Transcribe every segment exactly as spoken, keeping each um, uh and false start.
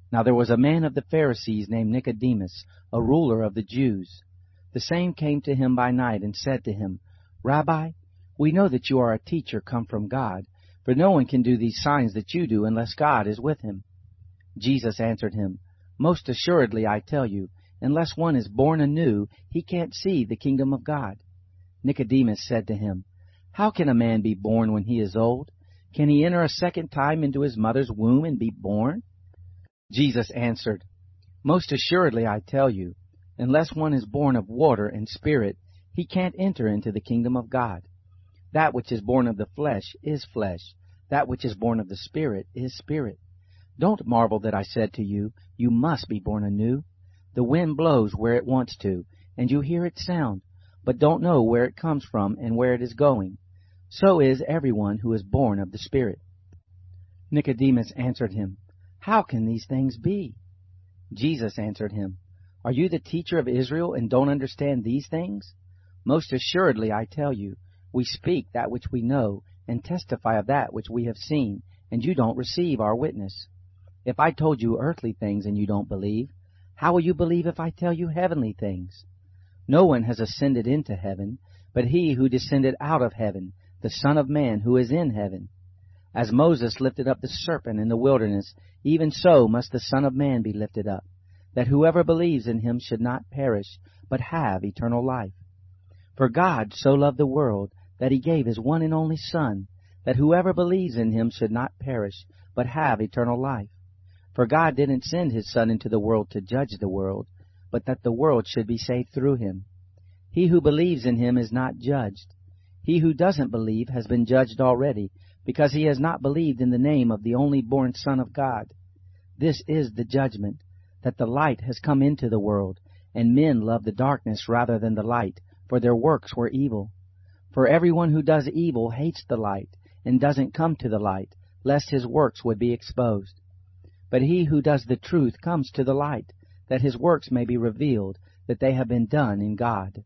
Now there was a man of the Pharisees named Nicodemus, a ruler of the Jews. The same came to him by night and said to him, Rabbi, we know that you are a teacher come from God, for no one can do these signs that you do unless God is with him. Jesus answered him, Most assuredly I tell you, unless one is born anew, he can't see the kingdom of God. Nicodemus said to him, How can a man be born when he is old? Can he enter a second time into his mother's womb and be born? Jesus answered, Most assuredly I tell you, unless one is born of water and spirit, he can't enter into the kingdom of God. That which is born of the flesh is flesh, that which is born of the Spirit is spirit. Don't marvel that I said to you, You must be born anew. The wind blows where it wants to, and you hear its sound, but don't know where it comes from and where it is going. So is everyone who is born of the Spirit. Nicodemus answered him, How can these things be? Jesus answered him, Are you the teacher of Israel and don't understand these things? Most assuredly I tell you, we speak that which we know and testify of that which we have seen, and you don't receive our witness. If I told you earthly things and you don't believe, how will you believe if I tell you heavenly things? No one has ascended into heaven, but he who descended out of heaven, the Son of Man who is in heaven. As Moses lifted up the serpent in the wilderness, even so must the Son of Man be lifted up, that whoever believes in him should not perish, but have eternal life. For God so loved the world that he gave his one and only Son, that whoever believes in him should not perish, but have eternal life. For God didn't send his Son into the world to judge the world, but that the world should be saved through him. He who believes in him is not judged. He who doesn't believe has been judged already, because he has not believed in the name of the only born Son of God. This is the judgment, that the light has come into the world, and men love the darkness rather than the light, for their works were evil. For everyone who does evil hates the light, and doesn't come to the light, lest his works would be exposed. But he who does the truth comes to the light, that his works may be revealed, that they have been done in God.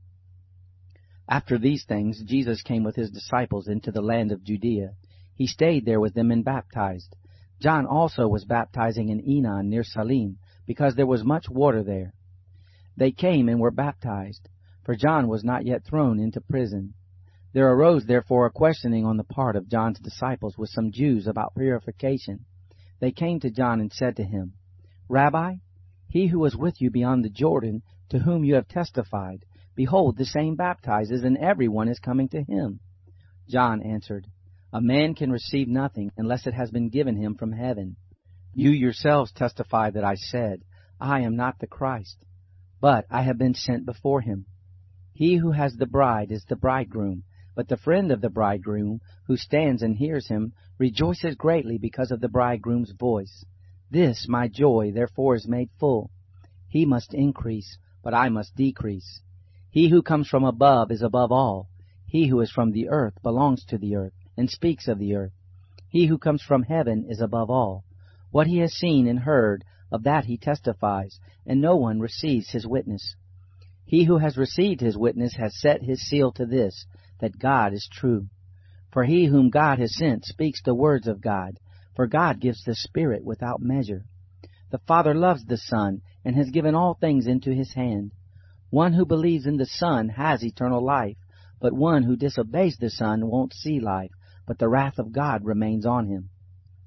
After these things, Jesus came with his disciples into the land of Judea. He stayed there with them and baptized. John also was baptizing in Enon near Salim, because there was much water there. They came and were baptized, for John was not yet thrown into prison. There arose therefore a questioning on the part of John's disciples with some Jews about purification. They came to John and said to him, Rabbi, he who was with you beyond the Jordan, to whom you have testified, behold, the same baptizes, and every one is coming to him. John answered, A man can receive nothing unless it has been given him from heaven. You yourselves testify that I said, I am not the Christ, but I have been sent before him. He who has the bride is the bridegroom, but the friend of the bridegroom, who stands and hears him, rejoices greatly because of the bridegroom's voice. This my joy therefore is made full. He must increase, but I must decrease. He who comes from above is above all. He who is from the earth belongs to the earth, and speaks of the earth. He who comes from heaven is above all. What he has seen and heard, of that he testifies, and no one receives his witness. He who has received his witness has set his seal to this, that God is true. For he whom God has sent speaks the words of God, for God gives the Spirit without measure. The Father loves the Son, and has given all things into his hand. One who believes in the Son has eternal life, but one who disobeys the Son won't see life, but the wrath of God remains on him.